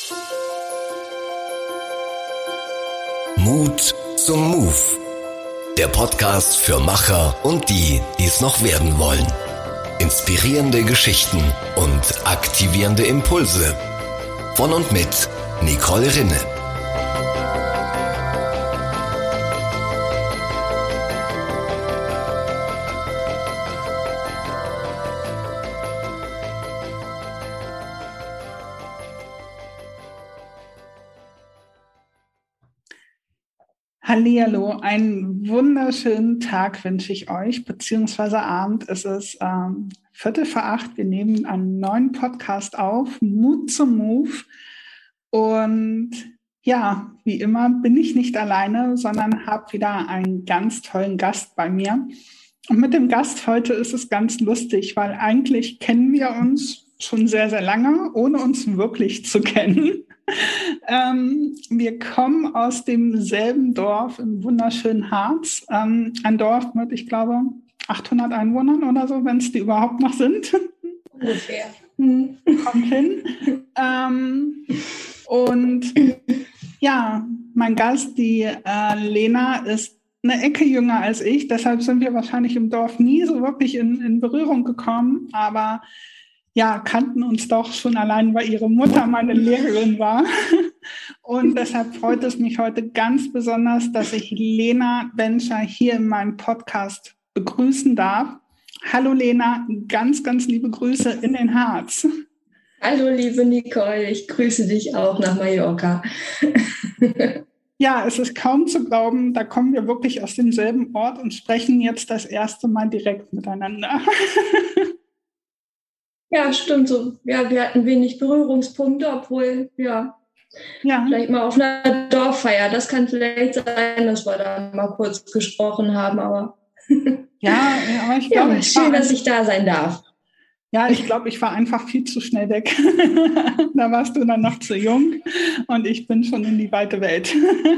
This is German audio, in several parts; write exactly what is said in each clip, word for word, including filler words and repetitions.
Mut zum Move. Der Podcast für Macher und die, die es noch werden wollen. Inspirierende Geschichten und aktivierende Impulse. Von und mit Nicole Rinne. Hallihallo, einen wunderschönen Tag wünsche ich euch, beziehungsweise Abend. Es ist ähm, Viertel vor acht. Wir nehmen einen neuen Podcast auf, Mut zum Move. Und ja, wie immer bin ich nicht alleine, sondern habe wieder einen ganz tollen Gast bei mir. Und mit dem Gast heute ist es ganz lustig, weil eigentlich kennen wir uns schon sehr, sehr lange, ohne uns wirklich zu kennen. Ähm, wir kommen aus demselben Dorf im wunderschönen Harz. Ähm, ein Dorf mit, ich glaube, achthundert Einwohnern oder so, wenn es die überhaupt noch sind. Ungefähr. Hm. Kommt hin. Ähm, und ja, mein Gast, die äh, Lena, ist eine Ecke jünger als ich. Deshalb sind wir wahrscheinlich im Dorf nie so wirklich in, in Berührung gekommen. Aber ja, kannten uns doch schon allein, weil ihre Mutter meine Lehrerin war. Und deshalb freut es mich heute ganz besonders, dass ich Lena Benscher hier in meinem Podcast begrüßen darf. Hallo Lena, ganz, ganz liebe Grüße in den Harz. Hallo liebe Nicole, ich grüße dich auch nach Mallorca. Ja, es ist kaum zu glauben, da kommen wir wirklich aus demselben Ort und sprechen jetzt das erste Mal direkt miteinander. Ja, stimmt so. Ja, wir hatten wenig Berührungspunkte, obwohl, ja, ja, vielleicht mal auf einer Dorffeier. Das kann vielleicht sein, dass wir da mal kurz gesprochen haben, aber ja, aber ich glaube, ja, schön, dass ich da sein darf. Ja, ich glaube, ich war einfach viel zu schnell weg. Da warst du dann noch zu jung und ich bin schon in die weite Welt.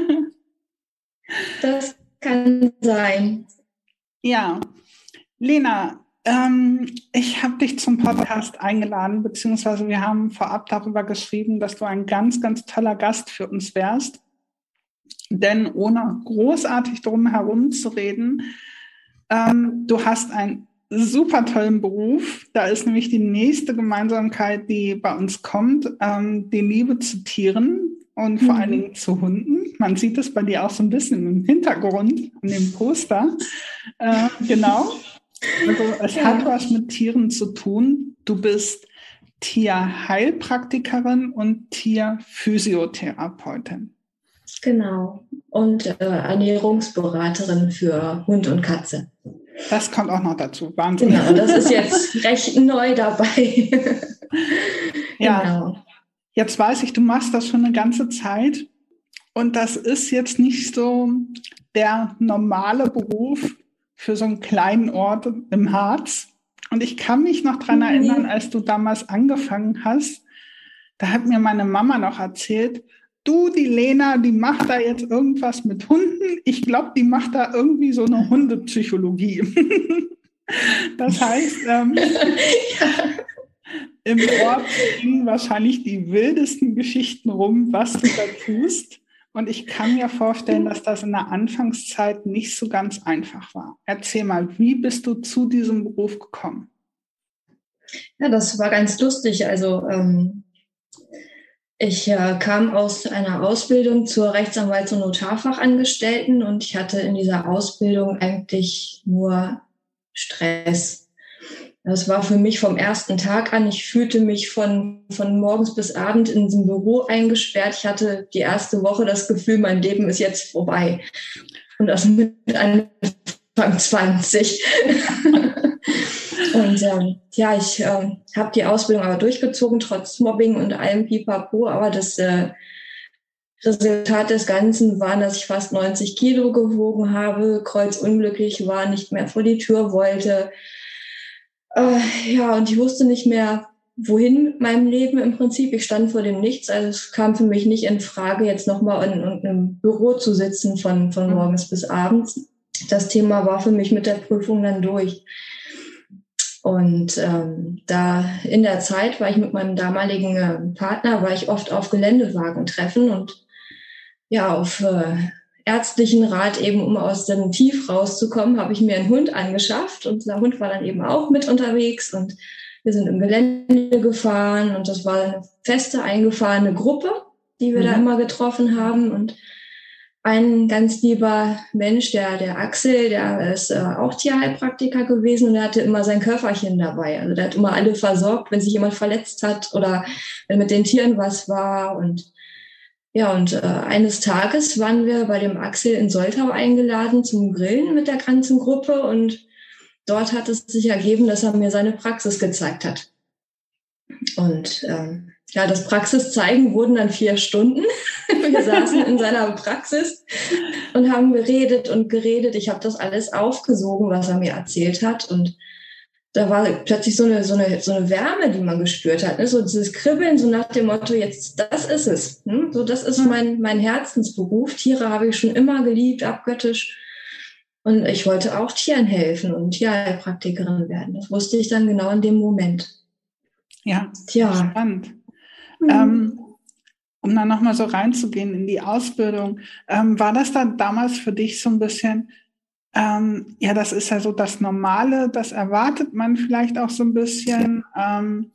Das kann sein. Ja, Lena, ähm, ich habe dich zum Podcast eingeladen, beziehungsweise wir haben vorab darüber geschrieben, dass du ein ganz, ganz toller Gast für uns wärst. Denn ohne großartig drum herum zu reden, ähm, du hast einen super tollen Beruf. Da ist nämlich die nächste Gemeinsamkeit, die bei uns kommt, ähm, die Liebe zu Tieren und vor mhm. allen Dingen zu Hunden. Man sieht es bei dir auch so ein bisschen im Hintergrund, an dem Poster. Äh, genau. Also es ja. hat was mit Tieren zu tun. Du bist Tierheilpraktikerin und Tierphysiotherapeutin. Genau. Und äh, Ernährungsberaterin für Hund und Katze. Das kommt auch noch dazu. Wahnsinn. Genau, das ist jetzt recht neu dabei. Ja, genau. Jetzt weiß ich, du machst das schon eine ganze Zeit. Und das ist jetzt nicht so der normale Beruf für so einen kleinen Ort im Harz. Und ich kann mich noch dran erinnern, als du damals angefangen hast, da hat mir meine Mama noch erzählt, du, die Lena, die macht da jetzt irgendwas mit Hunden. Ich glaube, die macht da irgendwie so eine Hundepsychologie. Das heißt, ähm, ja. im Ort gingen wahrscheinlich die wildesten Geschichten rum, was du da tust. Und ich kann mir vorstellen, dass das in der Anfangszeit nicht so ganz einfach war. Erzähl mal, wie bist du zu diesem Beruf gekommen? Ja, das war ganz lustig. Also ähm, ich äh, kam aus einer Ausbildung zur Rechtsanwalts- und Notarfachangestellten und ich hatte in dieser Ausbildung eigentlich nur Stress. Das war für mich vom ersten Tag an. Ich fühlte mich von, von morgens bis abend in diesem Büro eingesperrt. Ich hatte die erste Woche das Gefühl, mein Leben ist jetzt vorbei. Und das mit Anfang zwanzig. Und ähm, ja, ich äh, habe die Ausbildung aber durchgezogen, trotz Mobbing und allem Pipapo. Aber das äh, Resultat des Ganzen war, dass ich fast neunzig Kilo gewogen habe, kreuzunglücklich war, nicht mehr vor die Tür wollte. Äh, ja, und ich wusste nicht mehr, wohin mit meinem Leben im Prinzip. Ich stand vor dem Nichts. Also es kam für mich nicht in Frage, jetzt nochmal in, in einem Büro zu sitzen von, von morgens bis abends. Das Thema war für mich mit der Prüfung dann durch. Und ähm, da in der Zeit war ich mit meinem damaligen äh, Partner, war ich oft auf Geländewagentreffen und ja, auf äh, ärztlichen Rat eben, um aus dem Tief rauszukommen, habe ich mir einen Hund angeschafft und der Hund war dann eben auch mit unterwegs und wir sind im Gelände gefahren und das war eine feste eingefahrene Gruppe, die wir mhm. da immer getroffen haben und ein ganz lieber Mensch, der, der Axel, der ist äh, auch Tierheilpraktiker gewesen und der hatte immer sein Köfferchen dabei. Also der hat immer alle versorgt, wenn sich jemand verletzt hat oder wenn mit den Tieren was war. Und ja, und äh, eines Tages waren wir bei dem Axel in Soltau eingeladen zum Grillen mit der ganzen Gruppe und dort hat es sich ergeben, dass er mir seine Praxis gezeigt hat. Und ähm, ja, das Praxiszeigen wurden dann vier Stunden. Wir saßen in seiner Praxis und haben geredet und geredet. Ich habe das alles aufgesogen, was er mir erzählt hat. Und da war plötzlich so eine, so eine, so eine Wärme, die man gespürt hat. Ne? So dieses Kribbeln, so nach dem Motto, jetzt, das ist es. Ne? So, das ist mein, mein Herzensberuf. Tiere habe ich schon immer geliebt, abgöttisch. Und ich wollte auch Tieren helfen und Tierheilpraktikerin werden. Das wusste ich dann genau in dem Moment. Ja, Tja. Spannend. Mhm. Ähm, um dann nochmal so reinzugehen in die Ausbildung, ähm, war das dann damals für dich so ein bisschen, ähm, ja, das ist ja so das Normale, das erwartet man vielleicht auch so ein bisschen. Ähm,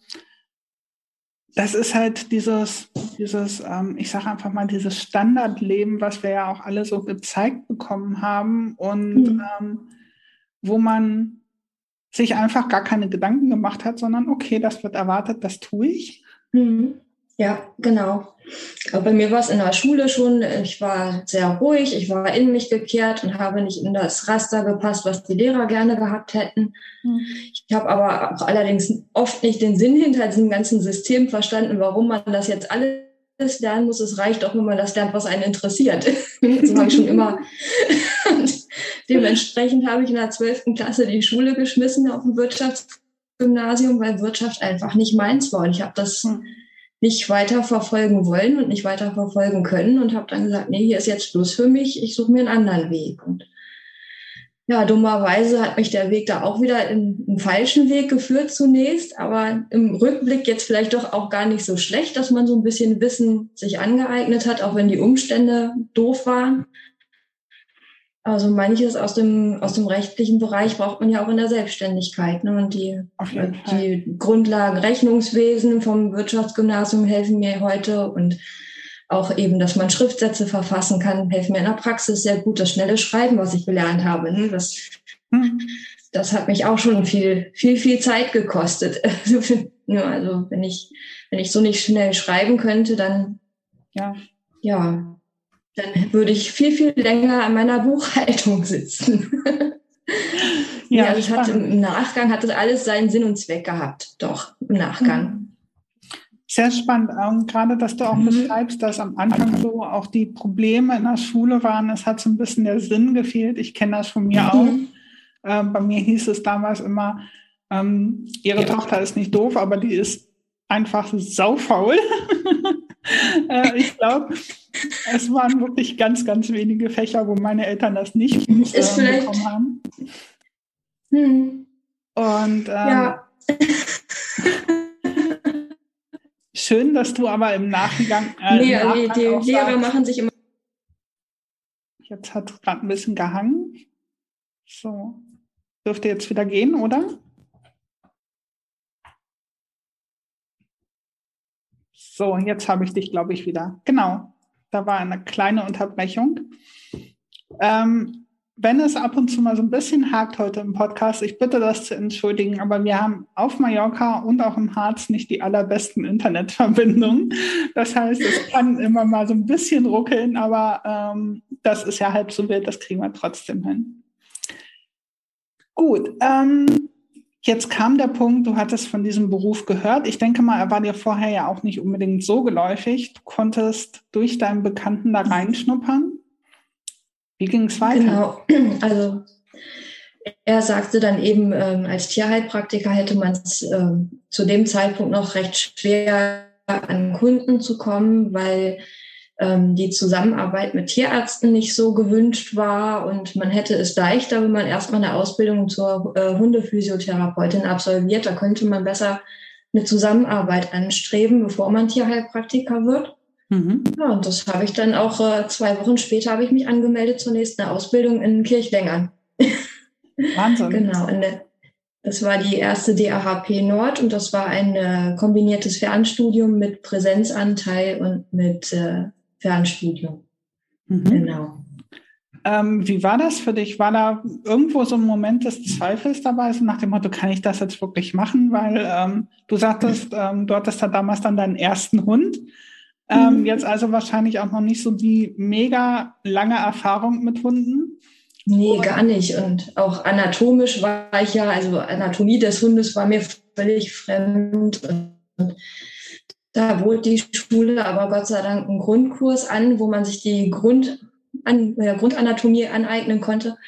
das ist halt dieses, dieses, ähm, ich sage einfach mal, dieses Standardleben, was wir ja auch alle so gezeigt bekommen haben und mhm. ähm, wo man sich einfach gar keine Gedanken gemacht hat, sondern okay, das wird erwartet, das tue ich. Mhm. Ja, genau. Aber bei mir war es in der Schule schon, ich war sehr ruhig, ich war in mich gekehrt und habe nicht in das Raster gepasst, was die Lehrer gerne gehabt hätten. Mhm. Ich habe aber auch allerdings oft nicht den Sinn hinter diesem ganzen System verstanden, warum man das jetzt alles lernen muss. Es reicht auch, wenn man das lernt, was einen interessiert. So habe ich schon immer. Und dementsprechend habe ich in der zwölften Klasse die Schule geschmissen auf dem Wirtschaftsgymnasium, weil Wirtschaft einfach nicht meins war. Und ich habe das mhm. nicht weiter verfolgen wollen und nicht weiter verfolgen können und habe dann gesagt, nee, hier ist jetzt Schluss für mich, ich suche mir einen anderen Weg. Und ja, dummerweise hat mich der Weg da auch wieder in einen falschen Weg geführt zunächst, aber im Rückblick jetzt vielleicht doch auch gar nicht so schlecht, dass man so ein bisschen Wissen sich angeeignet hat, auch wenn die Umstände doof waren. Also manches aus dem, aus dem rechtlichen Bereich braucht man ja auch in der Selbstständigkeit. Ne? Und die, die Grundlagen Rechnungswesen vom Wirtschaftsgymnasium helfen mir heute und auch eben, dass man Schriftsätze verfassen kann, helfen mir in der Praxis sehr gut. Das schnelle Schreiben, was ich gelernt habe, ne? das, hm. das hat mich auch schon viel, viel, viel Zeit gekostet. Also wenn ich, wenn ich so nicht schnell schreiben könnte, dann, ja, ja. dann würde ich viel, viel länger an meiner Buchhaltung sitzen. ja, ja, also es hat, im Nachgang hat das alles seinen Sinn und Zweck gehabt. Doch, im Nachgang. Sehr spannend. Und gerade, dass du auch mhm. beschreibst, dass am Anfang so auch die Probleme in der Schule waren. Es hat so ein bisschen der Sinn gefehlt. Ich kenne das von mir mhm. auch. Äh, bei mir hieß es damals immer, ähm, ihre ja. Tochter ist nicht doof, aber die ist einfach saufaul. äh, ich glaube, es waren wirklich ganz, ganz wenige Fächer, wo meine Eltern das nicht äh, bekommen haben. Hm. Und ähm, ja. schön, dass du aber im Nachgang äh, nee, im nee, die auch Lehrer sagst, machen sich immer. Jetzt hat es gerade ein bisschen gehangen. So, dürfte jetzt wieder gehen, oder? So, jetzt habe ich dich, glaube ich, wieder. Genau, da war eine kleine Unterbrechung. Ähm, wenn es ab und zu mal so ein bisschen hakt heute im Podcast, ich bitte das zu entschuldigen, aber wir haben auf Mallorca und auch im Harz nicht die allerbesten Internetverbindungen. Das heißt, es kann immer mal so ein bisschen ruckeln, aber ähm, das ist ja halb so wild, das kriegen wir trotzdem hin. Gut, ähm, jetzt kam der Punkt, du hattest von diesem Beruf gehört. Ich denke mal, er war dir vorher ja auch nicht unbedingt so geläufig. Du konntest durch deinen Bekannten da reinschnuppern. Wie ging es weiter? Genau, also er sagte dann eben, ähm, als Tierheilpraktiker hätte man es ähm, zu dem Zeitpunkt noch recht schwer an Kunden zu kommen, weil ähm, die Zusammenarbeit mit Tierärzten nicht so gewünscht war und man hätte es leichter, wenn man erstmal eine Ausbildung zur äh, Hundephysiotherapeutin absolviert. Da könnte man besser eine Zusammenarbeit anstreben, bevor man Tierheilpraktiker wird. Mhm. Ja, und das habe ich dann auch äh, zwei Wochen später habe ich mich angemeldet zur nächsten Ausbildung in Kirchlengern. Wahnsinn. Genau, in der, das war die erste D A H P Nord und das war ein äh, kombiniertes Fernstudium mit Präsenzanteil und mit äh, Fernstudium. Mhm. Genau. Ähm, wie war das für dich? War da irgendwo so ein Moment des Zweifels dabei, so nach dem Motto, kann ich das jetzt wirklich machen? Weil ähm, du sagtest, ähm, du hattest da damals dann deinen ersten Hund. Ähm, mhm. Jetzt also wahrscheinlich auch noch nicht so die mega lange Erfahrung mit Hunden. Nee, gar nicht. Und auch anatomisch war ich ja, also Anatomie des Hundes war mir völlig fremd. Und da bot die Schule aber Gott sei Dank einen Grundkurs an, wo man sich die Grund, an, äh, Grundanatomie aneignen konnte.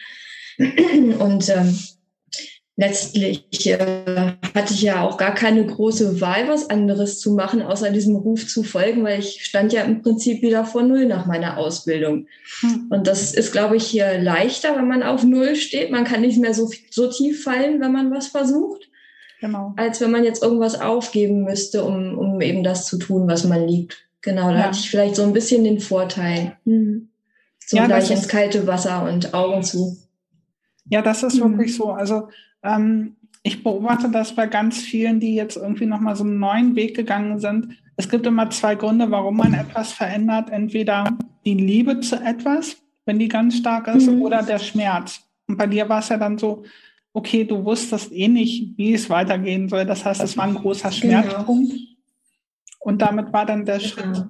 Und ähm, letztlich äh, hatte ich ja auch gar keine große Wahl, was anderes zu machen, außer diesem Ruf zu folgen, weil ich stand ja im Prinzip wieder vor Null nach meiner Ausbildung. Hm. Und das ist, glaube ich, hier leichter, wenn man auf Null steht. Man kann nicht mehr so, so tief fallen, wenn man was versucht, genau. als wenn man jetzt irgendwas aufgeben müsste, um, um eben das zu tun, was man liebt. Genau, da ja. hatte ich vielleicht so ein bisschen den Vorteil. Hm. So ja, gleich ins kalte Wasser und Augen zu. Ja, das ist hm. wirklich so. Also ähm, ich beobachte das bei ganz vielen, die jetzt irgendwie nochmal so einen neuen Weg gegangen sind. Es gibt immer zwei Gründe, warum man etwas verändert. Entweder die Liebe zu etwas, wenn die ganz stark ist, mhm. oder der Schmerz. Und bei dir war es ja dann so, okay, du wusstest eh nicht, wie es weitergehen soll. Das heißt, es war ein großer Schmerzpunkt. Genau. Und damit war dann der genau. Schritt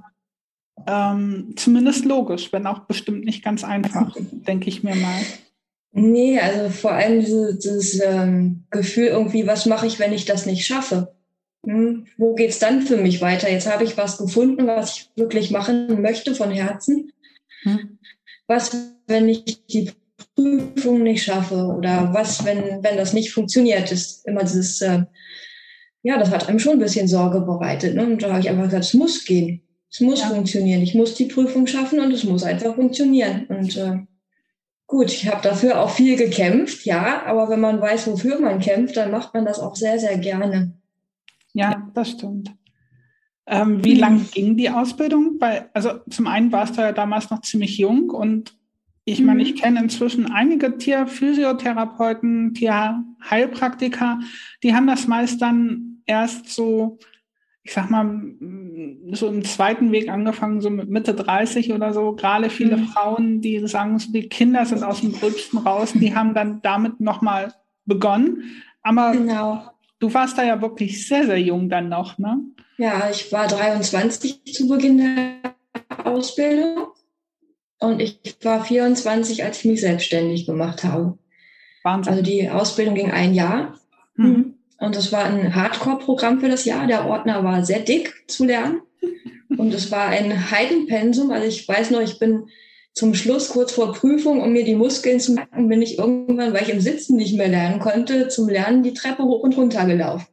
ähm, zumindest logisch, wenn auch bestimmt nicht ganz einfach, denke ich mir mal. Nee, also vor allem dieses, dieses ähm, Gefühl irgendwie, was mache ich, wenn ich das nicht schaffe? Hm, wo geht's dann für mich weiter? Jetzt habe ich was gefunden, was ich wirklich machen möchte von Herzen. Hm. Was, wenn ich die Prüfung nicht schaffe? Oder was, wenn, wenn das nicht funktioniert? Das ist immer dieses, äh, ja, das hat einem schon ein bisschen Sorge bereitet. Ne? Und da habe ich einfach gesagt, es muss gehen. Es muss ja. funktionieren. Ich muss die Prüfung schaffen und es muss einfach funktionieren. Und äh, gut, ich habe dafür auch viel gekämpft, ja, aber wenn man weiß, wofür man kämpft, dann macht man das auch sehr, sehr gerne. Ja, das stimmt. Ähm, wie hm. lang ging die Ausbildung? Weil, also zum einen warst du ja damals noch ziemlich jung und ich meine, ich kenne inzwischen einige Tierphysiotherapeuten, Tierheilpraktiker, die haben das meist dann erst so, ich sag mal, so im zweiten Weg angefangen, so mit Mitte dreißig oder so. Gerade viele mhm. Frauen, die sagen, so, die Kinder sind aus dem Gröbsten raus, die haben dann damit nochmal begonnen. Aber genau. du warst da ja wirklich sehr, sehr jung dann noch, ne? Ja, ich war dreiundzwanzig zu Beginn der Ausbildung und ich war vierundzwanzig, als ich mich selbstständig gemacht habe. Wahnsinn. Also die Ausbildung ging ein Jahr. Mhm. Und es war ein Hardcore-Programm für das Jahr. Der Ordner war sehr dick zu lernen. Und es war ein Heidenpensum. Also ich weiß noch, ich bin zum Schluss, kurz vor Prüfung, um mir die Muskeln zu merken, bin ich irgendwann, weil ich im Sitzen nicht mehr lernen konnte, zum Lernen die Treppe hoch und runter gelaufen.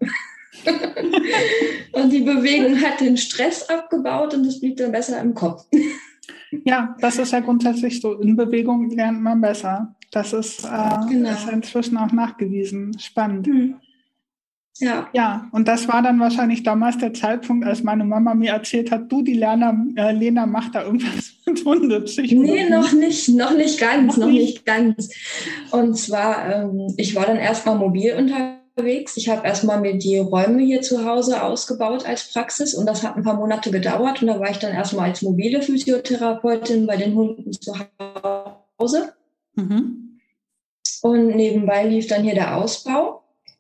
Und die Bewegung hat den Stress abgebaut und es blieb dann besser im Kopf. Ja, das ist ja grundsätzlich so. In Bewegung lernt man besser. Das ist, äh, genau. ist inzwischen auch nachgewiesen. Spannend. Hm. Ja. Ja, und das war dann wahrscheinlich damals der Zeitpunkt, als meine Mama mir erzählt hat, du, die Lena, äh, Lena macht da irgendwas mit Hundepsychologie. Nee, noch nicht, noch nicht ganz, noch, noch nicht. nicht ganz. Und zwar, ähm, ich war dann erstmal mobil unterwegs. Ich habe erstmal mir die Räume hier zu Hause ausgebaut als Praxis und das hat ein paar Monate gedauert und da war ich dann erstmal als mobile Physiotherapeutin bei den Hunden zu Hause. Mhm. Und nebenbei lief dann hier der Ausbau.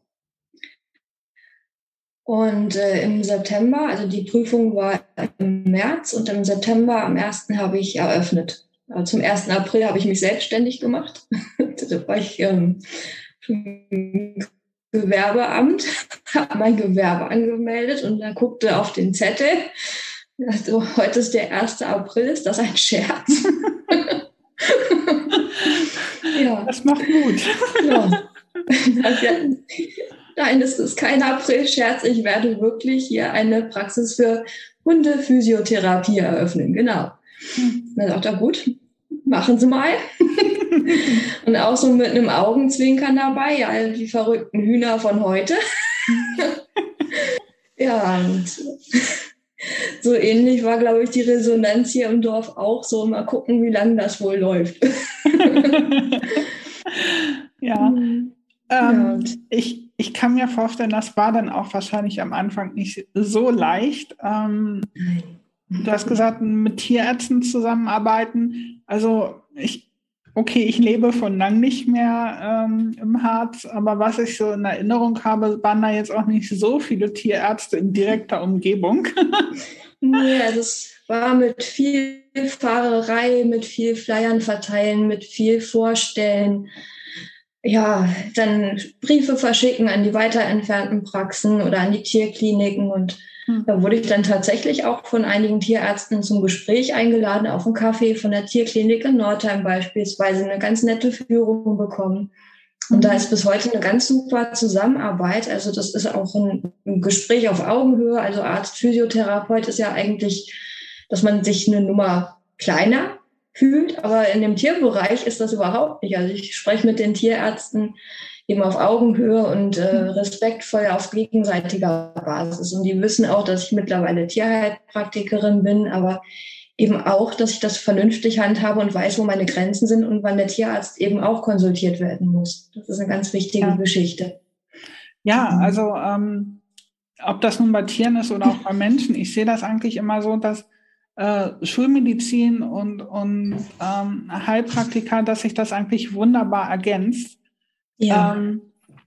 Und äh, im September, also die Prüfung war im März und im September am ersten habe ich eröffnet. Also zum ersten April habe ich mich selbstständig gemacht. Da war ich ähm, im Gewerbeamt, habe mein Gewerbe angemeldet und da guckte auf den Zettel. Also, heute ist der erste April, ist das ein Scherz? Ja. Das macht Mut. Ja. Nein, das ist kein April-Scherz. Ich werde wirklich hier eine Praxis für Hundephysiotherapie eröffnen. Genau. Und dann sagt er, gut, machen Sie mal. Und auch so mit einem Augenzwinkern dabei, ja, die verrückten Hühner von heute. Ja, und so ähnlich war, glaube ich, die Resonanz hier im Dorf auch so. Mal gucken, wie lange das wohl läuft. Ja, Mhm. ähm, Ja. ich, ich kann mir vorstellen, das war dann auch wahrscheinlich am Anfang nicht so leicht. Ähm, du hast gesagt, mit Tierärzten zusammenarbeiten. Also ich, okay, ich lebe von lang nicht mehr ähm, im Harz, aber was ich so in Erinnerung habe, waren da jetzt auch nicht so viele Tierärzte in direkter Umgebung. Nee, also es war mit viel Fahrerei, mit viel Flyern verteilen, mit viel Vorstellen. Ja, dann Briefe verschicken an die weiter entfernten Praxen oder an die Tierkliniken. Und Hm. da wurde ich dann tatsächlich auch von einigen Tierärzten zum Gespräch eingeladen, auf einen Kaffee von der Tierklinik in Nordheim beispielsweise, eine ganz nette Führung bekommen. Und da ist bis heute eine ganz super Zusammenarbeit. Also das ist auch ein, ein Gespräch auf Augenhöhe. Also Arzt, Physiotherapeut ist ja eigentlich, dass man sich eine Nummer kleiner fühlt. Aber in dem Tierbereich ist das überhaupt nicht. Also ich spreche mit den Tierärzten eben auf Augenhöhe und äh, respektvoll auf gegenseitiger Basis. Und die wissen auch, dass ich mittlerweile Tierheilpraktikerin bin, aber eben auch, dass ich das vernünftig handhabe und weiß, wo meine Grenzen sind und wann der Tierarzt eben auch konsultiert werden muss. Das ist eine ganz wichtige Ja. Geschichte. Ja, also ähm, ob das nun bei Tieren ist oder auch bei Menschen, ich sehe das eigentlich immer so, dass äh, Schulmedizin und, und ähm, Heilpraktika, dass sich das eigentlich wunderbar ergänzt. Ja, Ähm,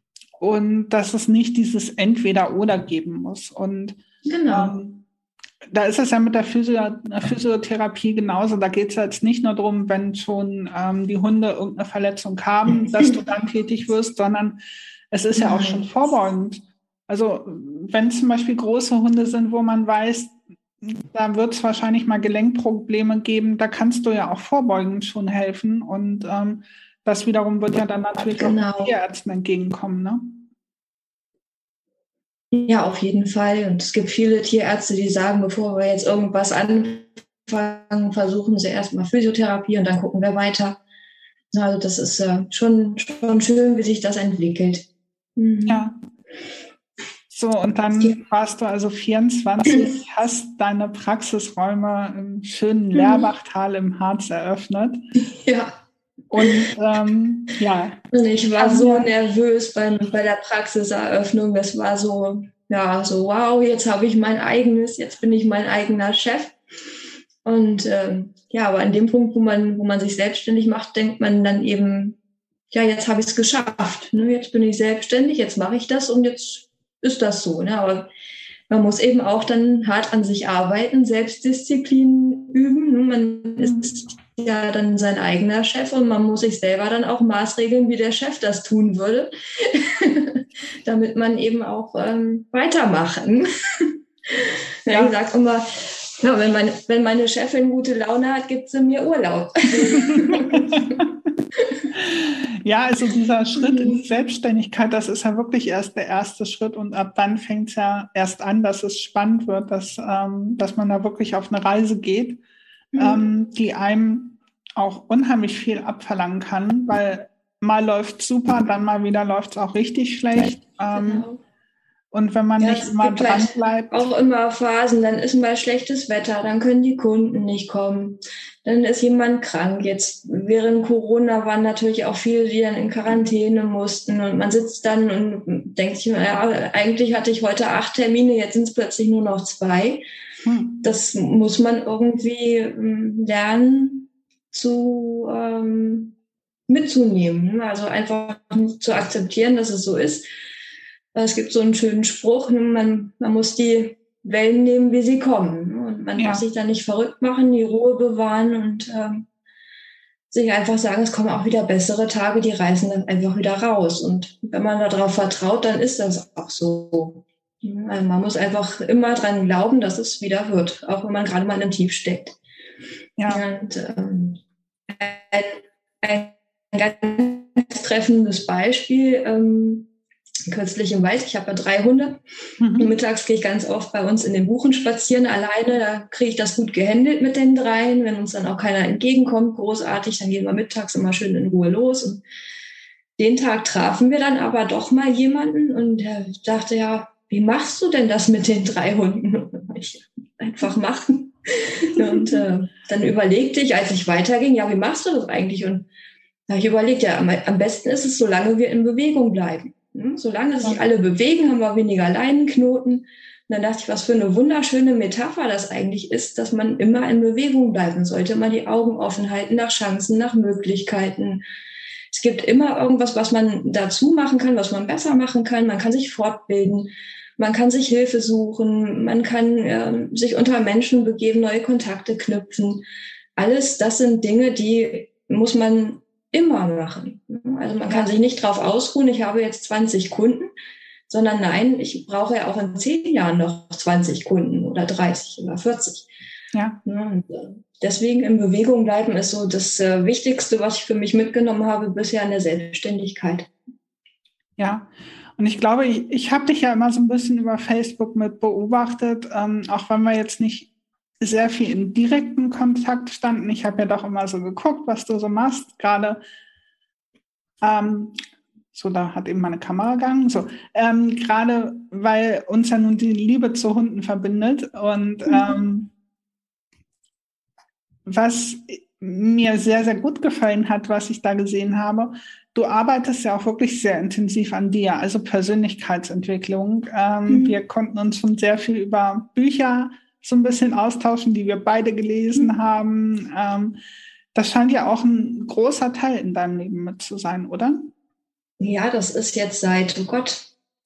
und dass es nicht dieses Entweder-Oder geben muss. Und genau. ähm, da ist es ja mit der Physio- Physiotherapie genauso. Da geht es jetzt nicht nur darum, wenn schon ähm, die Hunde irgendeine Verletzung haben, dass du dann tätig wirst, sondern es ist ja auch schon vorbeugend. Also wenn zum Beispiel große Hunde sind, wo man weiß, da wird es wahrscheinlich mal Gelenkprobleme geben, da kannst du ja auch vorbeugend schon helfen. Und ähm, das wiederum wird ja dann natürlich Genau. auch den Tierärzten entgegenkommen, ne? Ja, auf jeden Fall. Und es gibt viele Tierärzte, die sagen, bevor wir jetzt irgendwas anfangen, versuchen sie erstmal Physiotherapie und dann gucken wir weiter. Also das ist äh, schon, schon schön, wie sich das entwickelt. Mhm. Ja. So, und dann Ja. warst du also vierundzwanzig, hast deine Praxisräume im schönen Lehrbachtal im Harz eröffnet. Ja. Und ähm, ja. Und ich war Haben so wir- nervös beim, bei der Praxiseröffnung. Das war so, ja, so, wow, jetzt habe ich mein eigenes, jetzt bin ich mein eigener Chef. Und ähm, ja, aber an dem Punkt, wo man, wo man sich selbstständig macht, denkt man dann eben, ja, jetzt habe ich es geschafft. Ne? Jetzt bin ich selbstständig, jetzt mache ich das und jetzt ist das so. Ne? Aber man muss eben auch dann hart an sich arbeiten, Selbstdisziplin üben. Ne? Man ist ja dann sein eigener Chef und man muss sich selber dann auch maßregeln, wie der Chef das tun würde, damit man eben auch ähm, weitermachen. Ja, Ja. ich sage immer, ja, wenn, meine, wenn meine Chefin gute Laune hat, gibt sie mir Urlaub. Ja, also dieser Schritt in die Selbstständigkeit, das ist ja wirklich erst der erste Schritt und ab dann fängt es ja erst an, dass es spannend wird, dass, ähm, dass man da wirklich auf eine Reise geht, Mhm. ähm, die einem auch unheimlich viel abverlangen kann, weil mal läuft super, dann mal wieder läuft es auch richtig schlecht. Ähm, Genau. Und wenn man Ja, nicht es immer gibt dran halt bleibt. auch immer Phasen, dann ist mal schlechtes Wetter, dann können die Kunden nicht kommen, dann ist jemand krank. Jetzt während Corona waren natürlich auch viele, die dann in Quarantäne mussten und man sitzt dann und denkt sich, ja, eigentlich hatte ich heute acht Termine, jetzt sind es plötzlich nur noch zwei. Hm. Das muss man irgendwie ähm, lernen zu ähm, mitzunehmen. Also einfach zu akzeptieren, dass es so ist. Es gibt so einen schönen Spruch, man, man muss die Wellen nehmen, wie sie kommen. Und man Ja. darf sich da nicht verrückt machen, die Ruhe bewahren und ähm, sich einfach sagen, es kommen auch wieder bessere Tage, die reißen dann einfach wieder raus. Und wenn man darauf vertraut, dann ist das auch so. Also man muss einfach immer dran glauben, dass es wieder wird, auch wenn man gerade mal in einem Tief steckt. Ja. Und ähm, ein, ein ganz treffendes Beispiel, ähm, kürzlich im Wald. Ich habe ja drei Hunde. Mhm. Und mittags gehe ich ganz oft bei uns in den Buchen spazieren alleine. Da kriege ich das gut gehandelt mit den dreien. Wenn uns dann auch keiner entgegenkommt, großartig, dann gehen wir mittags immer schön in Ruhe los. Und den Tag trafen wir dann aber doch mal jemanden und der dachte, ja, wie machst du denn das mit den drei Hunden? Ich einfach machen. Und äh, dann überlegte ich, als ich weiterging, ja, wie machst du das eigentlich? Und da habe ich überlegt, ja, am, am besten ist es, solange wir in Bewegung bleiben. Hm? Solange sich alle bewegen, haben wir weniger Leinenknoten. Und dann dachte ich, was für eine wunderschöne Metapher das eigentlich ist, dass man immer in Bewegung bleiben sollte, immer die Augen offen halten nach Chancen, nach Möglichkeiten. Es gibt immer irgendwas, was man dazu machen kann, was man besser machen kann. Man kann sich fortbilden, man kann sich Hilfe suchen, man kann äh, sich unter Menschen begeben, neue Kontakte knüpfen. Alles, das sind Dinge, die muss man immer machen. Also man kann sich nicht drauf ausruhen, ich habe jetzt zwanzig Kunden, sondern nein, ich brauche ja auch in zehn Jahren noch zwanzig Kunden oder dreißig oder vierzig. Ja. Und deswegen in Bewegung bleiben ist so das äh, Wichtigste, was ich für mich mitgenommen habe bisher in der Selbstständigkeit. Ja, und ich glaube, ich, ich habe dich ja immer so ein bisschen über Facebook mit beobachtet, ähm, auch wenn wir jetzt nicht sehr viel in direkten Kontakt standen. Ich habe ja doch immer so geguckt, was du so machst, gerade ähm, so, da hat eben meine Kamera gegangen, so, ähm, gerade weil uns ja nun die Liebe zu Hunden verbindet und mhm. ähm, was mir sehr, sehr gut gefallen hat, was ich da gesehen habe, du arbeitest ja auch wirklich sehr intensiv an dir, also Persönlichkeitsentwicklung. Ähm, mhm. Wir konnten uns schon sehr viel über Bücher so ein bisschen austauschen, die wir beide gelesen mhm. haben. Ähm, das scheint ja auch ein großer Teil in deinem Leben mit zu sein, oder? Ja, das ist jetzt seit, oh Gott,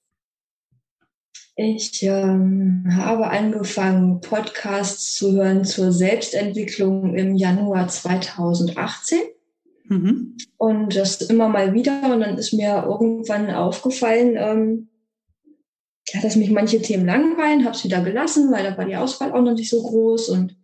ich ähm, habe angefangen, Podcasts zu hören zur Selbstentwicklung im Januar zweitausendachtzehn. Mhm. Und das immer mal wieder. Und dann ist mir irgendwann aufgefallen, ähm, ja, dass mich manche Themen langweilen, habe es wieder gelassen, weil da war die Auswahl auch noch nicht so groß. Und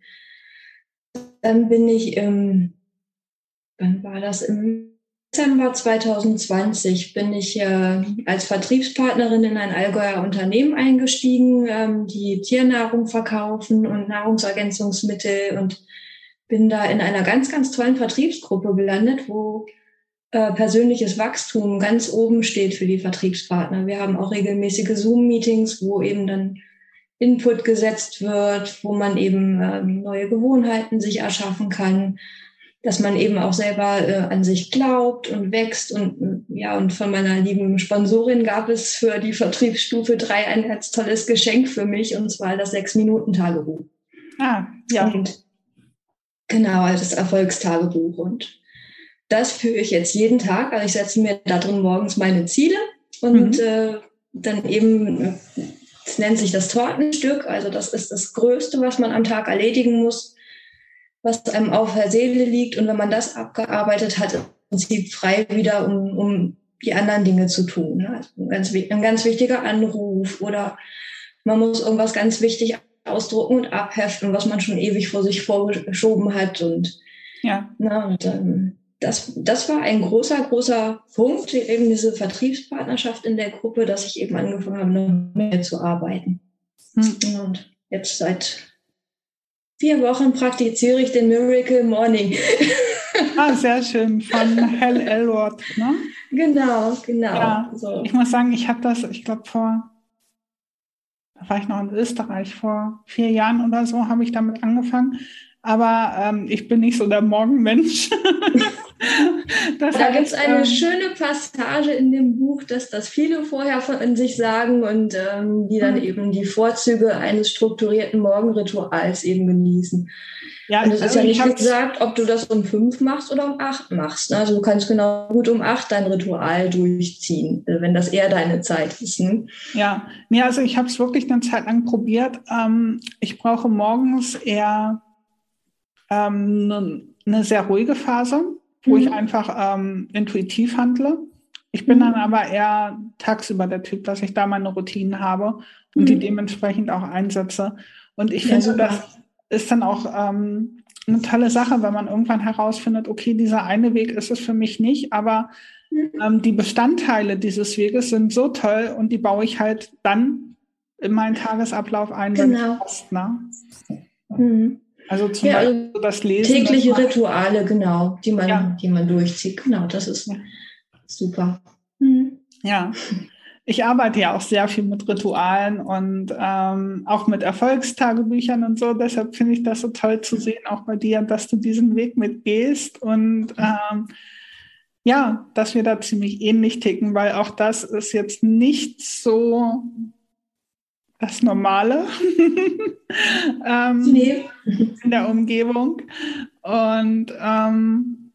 dann bin ich im, wann war das, im Dezember zweitausendzwanzig bin ich äh, als Vertriebspartnerin in ein Allgäuer Unternehmen eingestiegen, ähm, die Tiernahrung verkaufen und Nahrungsergänzungsmittel und bin da in einer ganz, ganz tollen Vertriebsgruppe gelandet, wo äh, persönliches Wachstum ganz oben steht für die Vertriebspartner. Wir haben auch regelmäßige Zoom-Meetings, wo eben dann Input gesetzt wird, wo man eben äh, neue Gewohnheiten sich erschaffen kann, dass man eben auch selber äh, an sich glaubt und wächst. Und ja, und von meiner lieben Sponsorin gab es für die Vertriebsstufe drei ein ganz tolles Geschenk für mich, und zwar das Sechs-Minuten-Tagebuch. Ah, ja. Und genau, das Erfolgstagebuch. Und das führe ich jetzt jeden Tag. Also ich setze mir da drin morgens meine Ziele und mhm. äh, dann eben, es nennt sich das Tortenstück. Also das ist das Größte, was man am Tag erledigen muss, was einem auf der Seele liegt. Und wenn man das abgearbeitet hat, ist im Prinzip frei wieder, um, um die anderen Dinge zu tun. Also ein ganz, ein ganz wichtiger Anruf oder man muss irgendwas ganz wichtig ausdrucken und abheften, was man schon ewig vor sich vorgeschoben hat. Und, ja. na, und ähm, das, das war ein großer, großer Punkt, eben diese Vertriebspartnerschaft in der Gruppe, dass ich eben angefangen habe, noch mehr zu arbeiten. Hm. Und jetzt seit vier Wochen praktiziere ich den Miracle Morning. Ah, sehr schön, von Hal Elrod, ne? Genau, genau. Ja, so. Ich muss sagen, ich habe das, ich glaube vor, da war ich noch in Österreich, vor vier Jahren oder so habe ich damit angefangen. Aber ähm, ich bin nicht so der Morgenmensch. Das da gibt es eine ähm, schöne Passage in dem Buch, dass das viele vorher von sich sagen und ähm, die dann mhm. eben die Vorzüge eines strukturierten Morgenrituals eben genießen. Ja, und es ist ja nicht gesagt, ob du das um fünf machst oder um acht machst. Also du kannst genau gut um acht dein Ritual durchziehen, wenn das eher deine Zeit ist. Ne? Ja, nee, also ich habe es wirklich eine Zeit lang probiert. Ähm, ich brauche morgens eher ähm, eine, eine sehr ruhige Phase, wo mhm. ich einfach ähm, intuitiv handle. Ich bin mhm. dann aber eher tagsüber der Typ, dass ich da meine Routinen habe und mhm. die dementsprechend auch einsetze. Und ich ja, finde, super. Das ist dann auch ähm, eine tolle Sache, wenn man irgendwann herausfindet, okay, dieser eine Weg ist es für mich nicht, aber ähm, die Bestandteile dieses Weges sind so toll und die baue ich halt dann in meinen Tagesablauf ein, wenn Genau. es passt. Ne? Mhm. Also zum Ja, Beispiel also das Lesen. tägliche das macht, Rituale, genau, die man, ja. die man durchzieht. Genau, das ist Ja. super. Mhm. Ja, ich arbeite ja auch sehr viel mit Ritualen und ähm, auch mit Erfolgstagebüchern und so. Deshalb finde ich das so toll zu sehen, auch bei dir, dass du diesen Weg mitgehst und ähm, ja, dass wir da ziemlich ähnlich ticken, weil auch das ist jetzt nicht so das Normale ähm, Nee. in der Umgebung. Und ähm,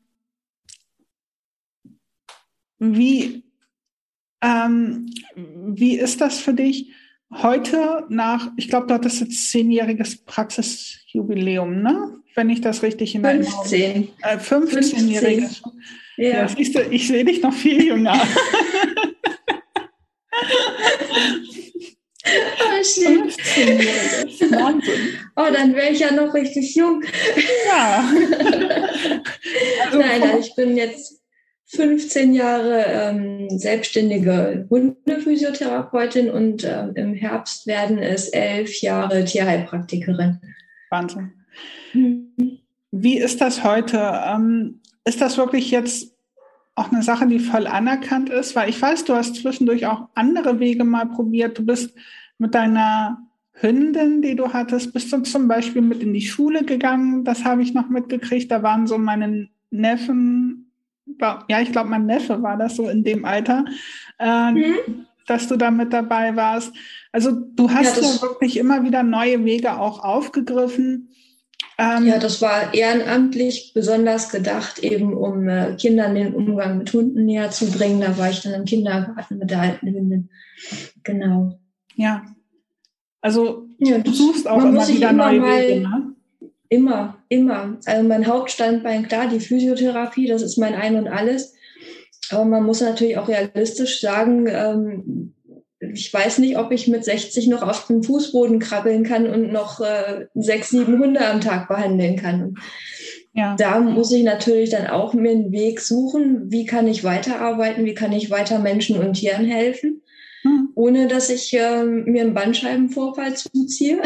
wie Ähm, wie ist das für dich heute nach, ich glaube, du hattest jetzt zehnjähriges Praxisjubiläum, ne? Wenn ich das richtig in Erinnerung habe. fünfzehn. Äh, fünfzehnjähriges. Ja. Ja, siehst du, ich sehe dich noch viel jünger. Oh, schön. fünfzehnjähriges. Wahnsinn. Oh, dann wäre ich ja noch richtig jung. Ja. Also, nein, nein, ich bin jetzt fünfzehn Jahre ähm, selbstständige Hundephysiotherapeutin und ähm, im Herbst werden es elf Jahre Tierheilpraktikerin. Wahnsinn. Mhm. Wie ist das heute? Ähm, ist das wirklich jetzt auch eine Sache, die voll anerkannt ist? Weil ich weiß, du hast zwischendurch auch andere Wege mal probiert. Du bist mit deiner Hündin, die du hattest, bist du zum Beispiel mit in die Schule gegangen. Das habe ich noch mitgekriegt. Da waren so meine Neffen, ja, ich glaube, mein Neffe war das so in dem Alter, äh, mhm. dass du da mit dabei warst. Also du hast ja, ja wirklich immer wieder neue Wege auch aufgegriffen. Ähm, ja, das war ehrenamtlich besonders gedacht, eben um äh, Kindern den Umgang mit Hunden näher zu bringen. Da war ich dann im Kindergarten mit der alten Hündin. Genau. Ja, also ja, du suchst auch immer wieder immer neue mal, Wege, ne? Immer, immer. Also mein Hauptstandbein, klar, die Physiotherapie, das ist mein Ein und Alles. Aber man muss natürlich auch realistisch sagen, ähm, ich weiß nicht, ob ich mit sechzig noch auf dem Fußboden krabbeln kann und noch äh, sechs, sieben Hunde am Tag behandeln kann. Ja. Da muss ich natürlich dann auch mir einen Weg suchen, wie kann ich weiterarbeiten, wie kann ich weiter Menschen und Tieren helfen, hm. ohne dass ich äh, mir einen Bandscheibenvorfall zuziehe.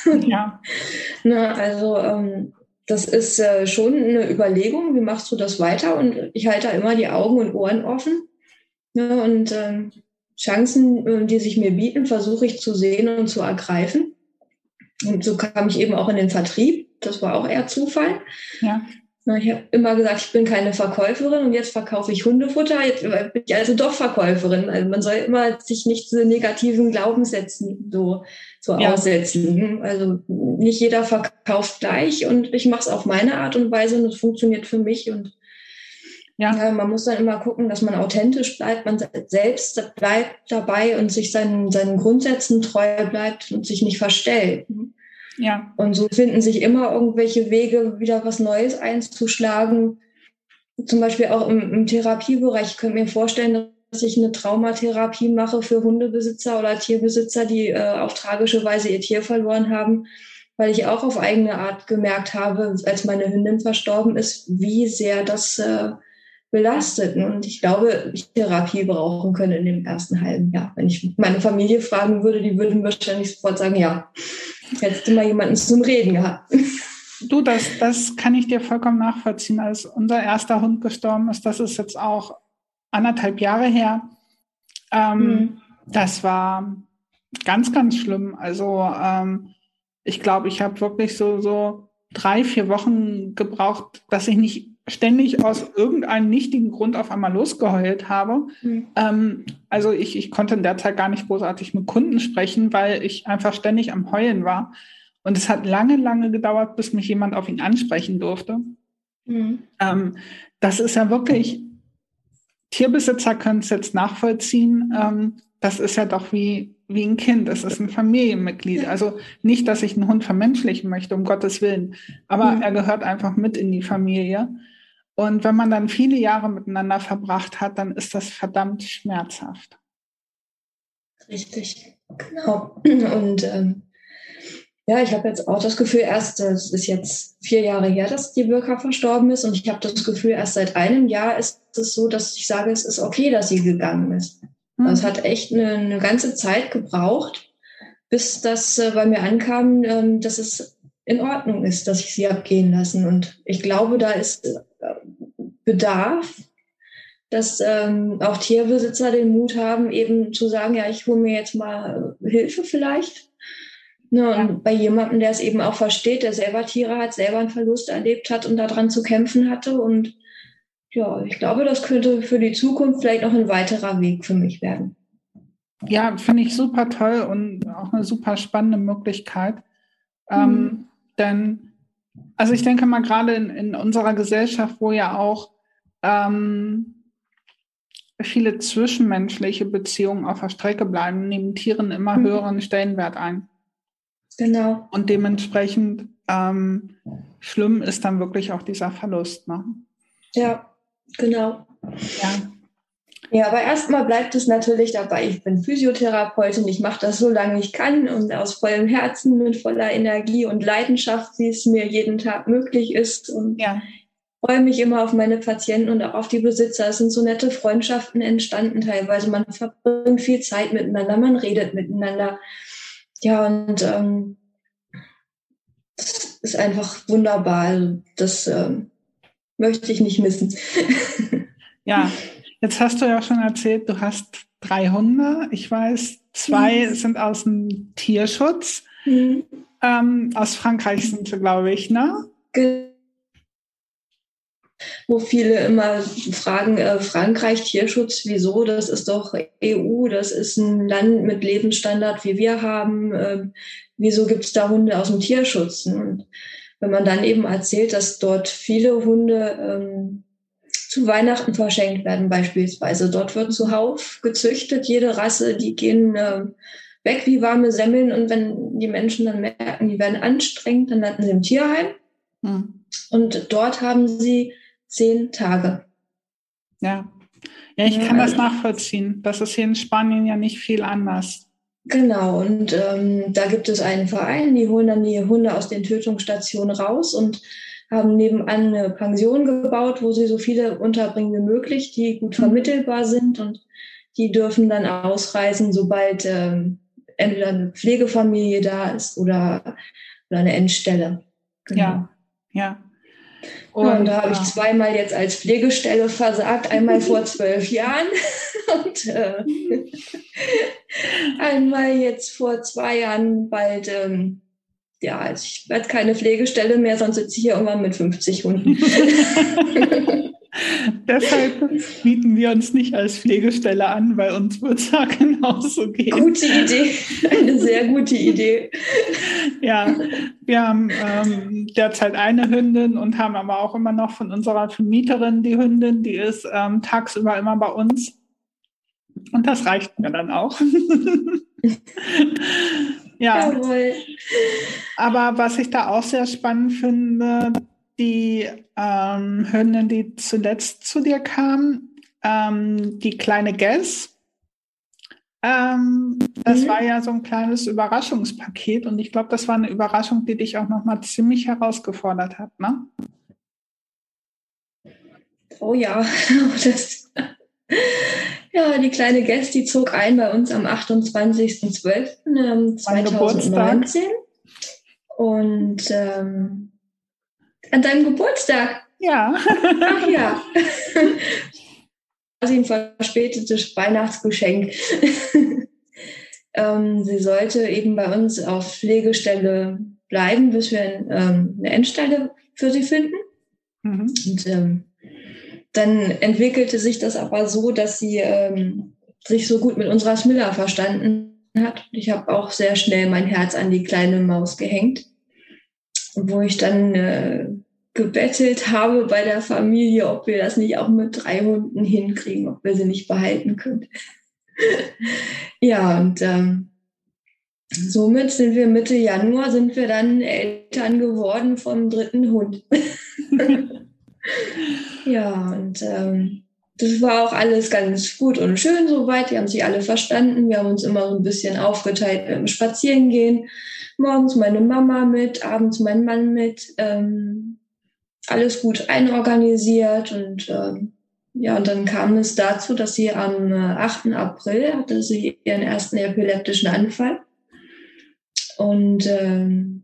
Ja. Na, also ähm, das ist äh, schon eine Überlegung, wie machst du das weiter? Und ich halte da immer die Augen und Ohren offen. Ja, und ähm, Chancen, die sich mir bieten, versuche ich zu sehen und zu ergreifen. Und so kam ich eben auch in den Vertrieb. Das war auch eher Zufall. Ja. Ich habe immer gesagt, ich bin keine Verkäuferin und jetzt verkaufe ich Hundefutter. Jetzt bin ich also doch Verkäuferin. Also man soll immer sich nicht diese negativen Glaubenssätzen so, so ja. aussetzen. Also nicht jeder verkauft gleich und ich mache es auf meine Art und Weise und es funktioniert für mich. Und Ja. ja, man muss dann immer gucken, dass man authentisch bleibt, man selbst bleibt dabei und sich seinen, seinen Grundsätzen treu bleibt und sich nicht verstellt. Ja. Und so finden sich immer irgendwelche Wege, wieder was Neues einzuschlagen. Zum Beispiel auch im, im Therapiebereich. Ich könnte mir vorstellen, dass ich eine Traumatherapie mache für Hundebesitzer oder Tierbesitzer, die äh, auf tragische Weise ihr Tier verloren haben, weil ich auch auf eigene Art gemerkt habe, als meine Hündin verstorben ist, wie sehr das äh, belastet. Und ich glaube, ich Therapie brauchen können in dem ersten halben Jahr. Wenn ich meine Familie fragen würde, die würden wahrscheinlich sofort sagen, ja, hättest du mal jemanden zum Reden gehabt. Du, das, das kann ich dir vollkommen nachvollziehen. Als unser erster Hund gestorben ist, das ist jetzt auch anderthalb Jahre her. Ähm, mhm. Das war ganz, ganz schlimm. Also ähm, ich glaube, ich habe wirklich so, so drei, vier Wochen gebraucht, dass ich nicht ständig aus irgendeinem nichtigen Grund auf einmal losgeheult habe. Mhm. Ähm, also ich, ich konnte in der Zeit gar nicht großartig mit Kunden sprechen, weil ich einfach ständig am Heulen war. Und es hat lange, lange gedauert, bis mich jemand auf ihn ansprechen durfte. Mhm. Ähm, das ist ja wirklich, Tierbesitzer können es jetzt nachvollziehen, ähm, das ist ja doch wie, wie ein Kind, das ist ein Familienmitglied. Ja. Also nicht, dass ich einen Hund vermenschlichen möchte, um Gottes Willen, aber mhm. er gehört einfach mit in die Familie. Und wenn man dann viele Jahre miteinander verbracht hat, dann ist das verdammt schmerzhaft. Richtig, genau. Und ähm, Ja, ich habe jetzt auch das Gefühl, erst, es ist jetzt vier Jahre her, dass die Birka verstorben ist. Und ich habe das Gefühl, erst seit einem Jahr ist es so, dass ich sage, es ist okay, dass sie gegangen ist. Mhm. Also es hat echt eine, eine ganze Zeit gebraucht, bis das äh, bei mir ankam, ähm, dass es in Ordnung ist, dass ich sie habe gehen lassen. Und ich glaube, da ist äh, Bedarf, dass ähm, auch Tierbesitzer den Mut haben, eben zu sagen, ja, ich hole mir jetzt mal Hilfe vielleicht. Ne, und ja. bei jemandem, der es eben auch versteht, der selber Tiere hat, selber einen Verlust erlebt hat und daran zu kämpfen hatte. Und ja, ich glaube, das könnte für die Zukunft vielleicht noch ein weiterer Weg für mich werden. Ja, finde ich super toll und auch eine super spannende Möglichkeit. Mhm. Ähm, denn, also ich denke mal, gerade in, in unserer Gesellschaft, wo ja auch ähm, viele zwischenmenschliche Beziehungen auf der Strecke bleiben, nehmen Tieren immer mhm. höheren Stellenwert ein. Genau. Und dementsprechend ähm, schlimm ist dann wirklich auch dieser Verlust. Ne? Ja, genau. Ja. Ja, aber erstmal bleibt es natürlich dabei. Ich bin Physiotherapeutin, ich mache das so lange ich kann und aus vollem Herzen, mit voller Energie und Leidenschaft, wie es mir jeden Tag möglich ist. Und ja. freue mich immer auf meine Patienten und auch auf die Besitzer. Es sind so nette Freundschaften entstanden teilweise. Man verbringt viel Zeit miteinander, man redet miteinander. Ja, und ähm, das ist einfach wunderbar. Das ähm, möchte ich nicht missen. Ja, jetzt hast du ja schon erzählt, du hast drei Hunde. Ich weiß, zwei mhm. sind aus dem Tierschutz. Mhm. Ähm, aus Frankreich sind sie, glaube ich, ne? Genau. Wo viele immer fragen, äh, Frankreich, Tierschutz, wieso? Das ist doch E U, das ist ein Land mit Lebensstandard, wie wir haben. Äh, wieso gibt es da Hunde aus dem Tierschutz? Und wenn man dann eben erzählt, dass dort viele Hunde ähm, zu Weihnachten verschenkt werden beispielsweise. Dort wird zuhauf gezüchtet, jede Rasse, die gehen äh, weg wie warme Semmeln. Und wenn die Menschen dann merken, die werden anstrengend, dann landen sie im Tierheim. Hm. Und dort haben sie zehn Tage. Ja, ja ich kann ja, also, das nachvollziehen. Das ist hier in Spanien ja nicht viel anders. Genau, und ähm, da gibt es einen Verein, die holen dann die Hunde aus den Tötungsstationen raus und haben nebenan eine Pension gebaut, wo sie so viele unterbringen wie möglich, die gut vermittelbar sind, und die dürfen dann ausreisen, sobald ähm, entweder eine Pflegefamilie da ist oder, oder eine Endstelle. Genau. Ja, ja. Und, ja, und da habe ich zweimal jetzt als Pflegestelle versagt, einmal vor zwölf Jahren und äh, einmal jetzt vor zwei Jahren bald. Ähm, ja, also ich werde keine Pflegestelle mehr, sonst sitze ich hier irgendwann mit fünfzig Hunden. Deshalb bieten wir uns nicht als Pflegestelle an, weil uns wird es ja genauso gehen. Gute Idee, eine sehr gute Idee. Ja, wir haben ähm, derzeit eine Hündin und haben aber auch immer noch von unserer Vermieterin die Hündin, die ist ähm, tagsüber immer bei uns. Und das reicht mir dann auch. Ja, jawohl. Aber was ich da auch sehr spannend finde, die ähm, Hündin, die zuletzt zu dir kam, ähm, die kleine Gess, ähm, das mhm. war ja so ein kleines Überraschungspaket, und ich glaube, das war eine Überraschung, die dich auch nochmal ziemlich herausgefordert hat, ne? Oh ja, das... Ja, die kleine Gess, die zog ein bei uns am achtundzwanzigsten zwölften zweitausendneunzehn. Und ähm, an deinem Geburtstag. Ja. Ach ja. Also ein verspätetes Weihnachtsgeschenk. ähm, sie sollte eben bei uns auf Pflegestelle bleiben, bis wir ähm, eine Endstelle für sie finden. Mhm. Und ähm, dann entwickelte sich das aber so, dass sie ähm, sich so gut mit unserer Smilla verstanden hat. Ich habe auch sehr schnell mein Herz an die kleine Maus gehängt, wo ich dann äh, gebettelt habe bei der Familie, ob wir das nicht auch mit drei Hunden hinkriegen, ob wir sie nicht behalten können. Ja, und ähm, somit sind wir Mitte Januar, sind wir dann Eltern geworden vom dritten Hund. Ja, und ähm, das war auch alles ganz gut und schön soweit. Die haben sich alle verstanden. Wir haben uns immer so ein bisschen aufgeteilt beim Spazierengehen. Morgens meine Mama mit, abends mein Mann mit. Ähm, alles gut einorganisiert. Und ähm, ja, und dann kam es dazu, dass sie am achten April hatte sie ihren ersten epileptischen Anfall. Und ähm,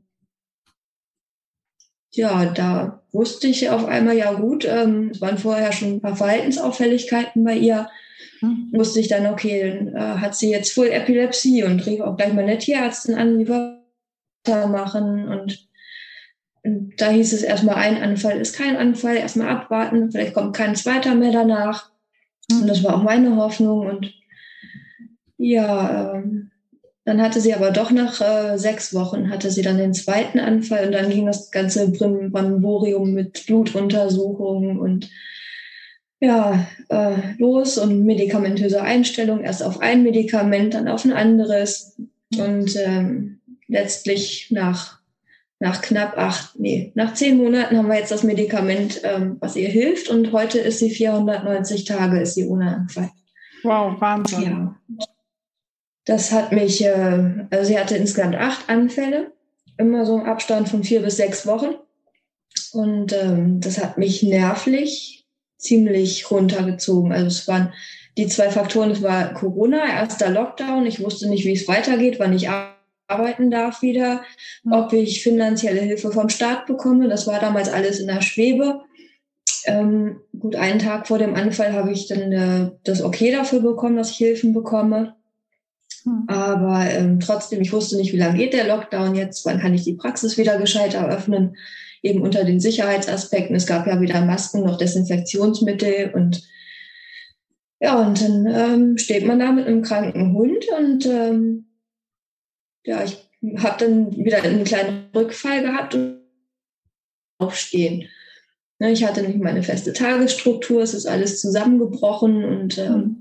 ja, da wusste ich auf einmal, ja gut, ähm, es waren vorher schon ein paar Verhaltensauffälligkeiten bei ihr. Mhm. Wusste ich dann, okay, dann äh, hat sie jetzt wohl Epilepsie und rief auch gleich meine Tierärztin an, die weitermachen. Und, und da hieß es erstmal, ein Anfall ist kein Anfall, erstmal abwarten, vielleicht kommt kein zweiter mehr danach. Mhm. Und das war auch meine Hoffnung. Und ja, ähm, dann hatte sie aber doch nach äh, sechs Wochen hatte sie dann den zweiten Anfall und dann ging das ganze Brimborium mit Blutuntersuchungen und ja, äh, los und medikamentöse Einstellung, erst auf ein Medikament, dann auf ein anderes und ähm, letztlich nach, nach knapp acht, nee, nach zehn Monaten haben wir jetzt das Medikament, ähm, was ihr hilft und heute ist sie vierhundertneunzig Tage, ist sie ohne Anfall. Wow, Wahnsinn. Ja. Das hat mich, äh, also sie hatte insgesamt acht Anfälle, immer so im Abstand von vier bis sechs Wochen. Und ähm, das hat mich nervlich ziemlich runtergezogen. Also es waren die zwei Faktoren, es war Corona, erster Lockdown. Ich wusste nicht, wie es weitergeht, wann ich arbeiten darf wieder, ob ich finanzielle Hilfe vom Staat bekomme. Das war damals alles in der Schwebe. Ähm, gut, einen Tag vor dem Anfall habe ich dann äh, das Okay dafür bekommen, dass ich Hilfen bekomme. Aber ähm, trotzdem, ich wusste nicht, wie lange geht der Lockdown jetzt, wann kann ich die Praxis wieder gescheit eröffnen, eben unter den Sicherheitsaspekten. Es gab ja weder Masken noch Desinfektionsmittel und ja, und dann ähm, steht man da mit einem kranken Hund und ähm, ja, ich habe dann wieder einen kleinen Rückfall gehabt und aufstehen. Ne, ich hatte nicht meine feste Tagesstruktur, es ist alles zusammengebrochen und ähm,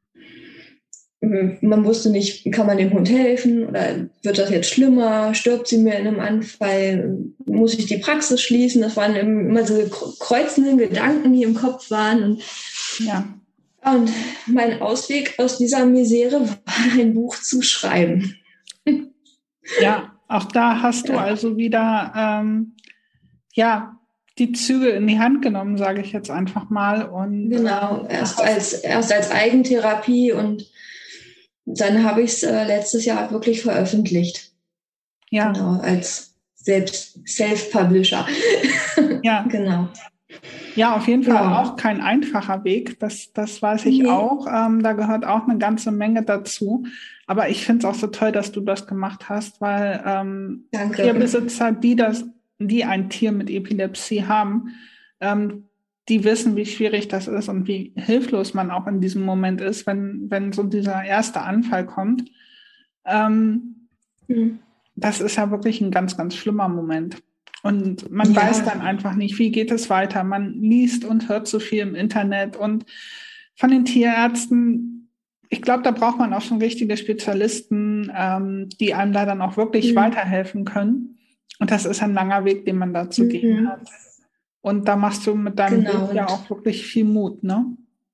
man wusste nicht, kann man dem Hund helfen oder wird das jetzt schlimmer, stirbt sie mir in einem Anfall, muss ich die Praxis schließen? Das waren immer so kreuzende Gedanken, die im Kopf waren. Und, ja. Und mein Ausweg aus dieser Misere war, ein Buch zu schreiben. Ja, auch da hast du ja. also wieder ähm, ja, die Zügel in die Hand genommen, sage ich jetzt einfach mal. Und, genau, erst als, erst als Eigentherapie und dann habe ich es äh, letztes Jahr wirklich veröffentlicht. Ja. Genau, als selbst Self-Publisher. Ja. Genau. Ja, auf jeden Fall ja. auch kein einfacher Weg. Das, das weiß ich nee. auch. Ähm, da gehört auch eine ganze Menge dazu. Aber ich finde es auch so toll, dass du das gemacht hast, weil ähm, Tierbesitzer, die das, die ein Tier mit Epilepsie haben, ähm, die wissen, wie schwierig das ist und wie hilflos man auch in diesem Moment ist, wenn, wenn so dieser erste Anfall kommt. Ähm, mhm. Das ist ja wirklich ein ganz, ganz schlimmer Moment. Und man ja. weiß dann einfach nicht, wie geht es weiter. Man liest und hört so viel im Internet und von den Tierärzten, ich glaube, da braucht man auch schon richtige Spezialisten, ähm, die einem da dann auch wirklich mhm. weiterhelfen können. Und das ist ein langer Weg, den man da zu mhm. gehen hat. Und da machst du mit deinem genau. Buch ja auch wirklich viel Mut, ne?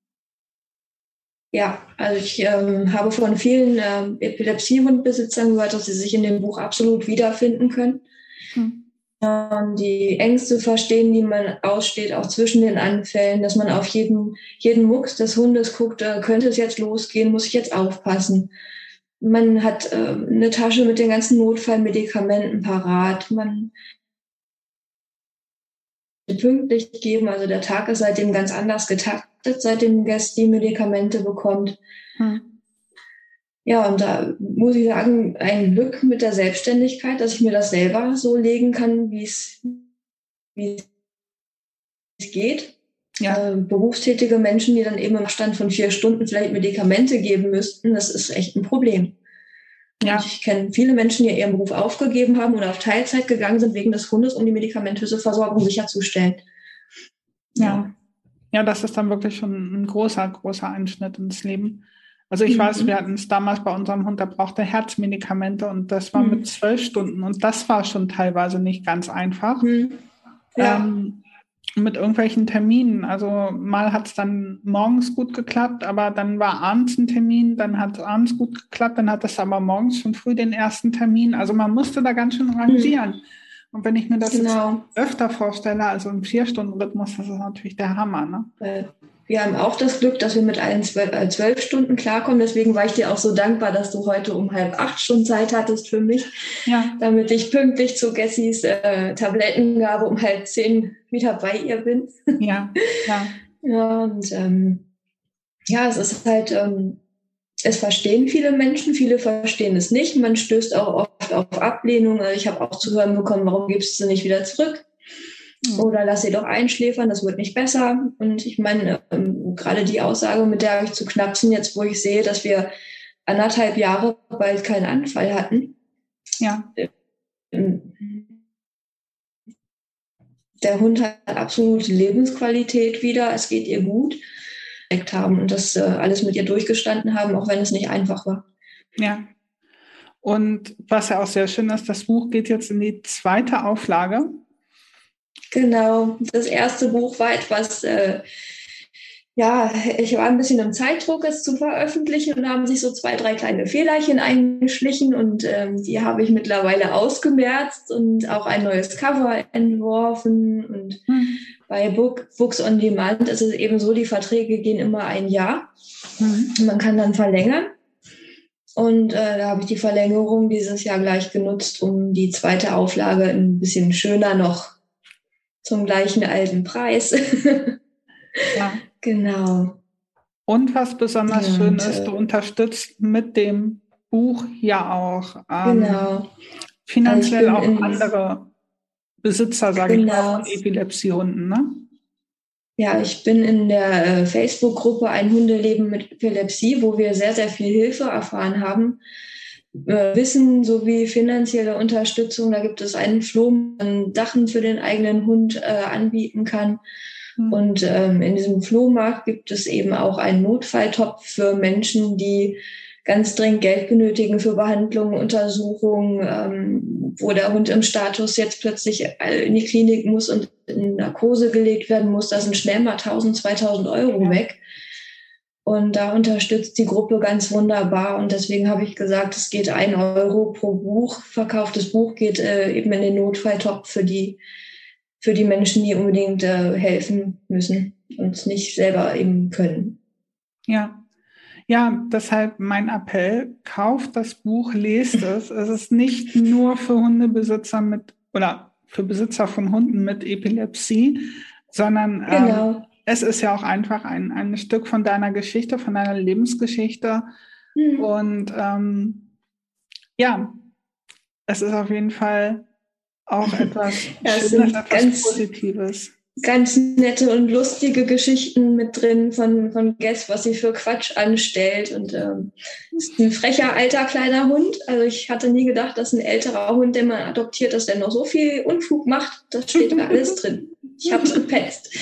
Ja, also ich ähm, habe von vielen ähm, Epilepsie-Hundbesitzern gehört, dass sie sich in dem Buch absolut wiederfinden können. Hm. Ähm, die Ängste verstehen, die man aussteht, auch zwischen den Anfällen, dass man auf jeden, jeden Mucks des Hundes guckt, äh, könnte es jetzt losgehen, muss ich jetzt aufpassen. Man hat äh, eine Tasche mit den ganzen Notfallmedikamenten parat. Man pünktlich geben. Also der Tag ist seitdem ganz anders getaktet, seitdem Guest die Medikamente bekommt. Hm. Ja, und da muss ich sagen, ein Glück mit der Selbstständigkeit, dass ich mir das selber so legen kann, wie es wie es geht. Ja. Äh, berufstätige Menschen, die dann eben im Abstand von vier Stunden vielleicht Medikamente geben müssten, das ist echt ein Problem. Ja. Ich kenne viele Menschen, die ihren Beruf aufgegeben haben oder auf Teilzeit gegangen sind wegen des Hundes, um die medikamentöse Versorgung sicherzustellen. Ja. ja, ja, das ist dann wirklich schon ein großer, großer Einschnitt ins Leben. Also ich mhm. weiß, wir hatten es damals bei unserem Hund, der brauchte Herzmedikamente und das war mhm. mit zwölf Stunden und das war schon teilweise nicht ganz einfach. Mhm. Ja. Ähm, mit irgendwelchen Terminen. Also mal hat es dann morgens gut geklappt, aber dann war abends ein Termin, dann hat es abends gut geklappt, dann hat es aber morgens schon früh den ersten Termin. Also man musste da ganz schön organisieren. Mhm. Und wenn ich mir das genau. jetzt öfter vorstelle, also im Vier-Stunden-Rhythmus, das ist natürlich der Hammer, ne? Wir haben auch das Glück, dass wir mit allen zwölf, äh, zwölf Stunden klarkommen. Deswegen war ich dir auch so dankbar, dass du heute um halb acht Stunden Zeit hattest für mich, ja. damit ich pünktlich zu Gessys äh, Tablettengabe um halb zehn wieder bei ihr bin. Ja, ja. Ja, und ähm, ja, es ist halt, ähm, es verstehen viele Menschen, viele verstehen es nicht. Man stößt auch oft auf Ablehnung. Also ich habe auch zu hören bekommen, warum gibst du sie nicht wieder zurück? Oder lass sie doch einschläfern, das wird nicht besser. Und ich meine, ähm, gerade die Aussage, mit der habe ich zu knapsen, jetzt wo ich sehe, dass wir anderthalb Jahre bald keinen Anfall hatten. Ja. Der Hund hat absolute Lebensqualität wieder, es geht ihr gut. Haben und das äh, alles mit ihr durchgestanden haben, auch wenn es nicht einfach war. Ja. Und was ja auch sehr schön ist, das Buch geht jetzt in die zweite Auflage. Genau, das erste Buch war etwas, äh, ja, ich war ein bisschen im Zeitdruck, es zu veröffentlichen und da haben sich so zwei, drei kleine Fehlerchen eingeschlichen und ähm, die habe ich mittlerweile ausgemerzt und auch ein neues Cover entworfen und mhm. bei Book, Books on Demand ist es eben so, die Verträge gehen immer ein Jahr. Mhm. Man kann dann verlängern. Und äh, da habe ich die Verlängerung dieses Jahr gleich genutzt, um die zweite Auflage ein bisschen schöner noch zum gleichen alten Preis. Ja. Genau. Und was besonders und, schön ist, du unterstützt mit dem Buch ja auch ähm, genau. finanziell also auch andere Besitzer, sage genau. ich mal, von Epilepsie-Hunden, ne? Ja, ich bin in der äh, Facebook-Gruppe Ein Hundeleben mit Epilepsie, wo wir sehr, sehr viel Hilfe erfahren haben. Äh, Wissen sowie finanzielle Unterstützung. Da gibt es einen Floh, man Sachen für den eigenen Hund äh, anbieten kann. Mhm. Und ähm, in diesem Flohmarkt gibt es eben auch einen Notfalltopf für Menschen, die ganz dringend Geld benötigen für Behandlungen, Untersuchungen, ähm, wo der Hund im Status jetzt plötzlich in die Klinik muss und in Narkose gelegt werden muss. Da sind schnell mal tausend, zweitausend Euro ja. weg. Und da unterstützt die Gruppe ganz wunderbar. Und deswegen habe ich gesagt, es geht ein Euro pro Buch. Verkauftes Buch geht äh, eben in den Notfalltopf für die, für die Menschen, die unbedingt äh, helfen müssen und es nicht selber eben können. Ja. Ja, deshalb mein Appell, kauft das Buch, lest es. Es ist nicht nur für Hundebesitzer mit oder für Besitzer von Hunden mit Epilepsie, sondern genau. ähm, es ist ja auch einfach ein, ein Stück von deiner Geschichte, von deiner Lebensgeschichte. Mhm. Und ähm, ja, es ist auf jeden Fall auch etwas ja, Schönes, etwas Positives. Ganz nette und lustige Geschichten mit drin von, von Guess, was sie für Quatsch anstellt. Und ähm, ist ein frecher, alter, kleiner Hund. Also ich hatte nie gedacht, dass ein älterer Hund, den man adoptiert, dass der noch so viel Unfug macht. Das steht da alles drin. Ich habe es gepetzt.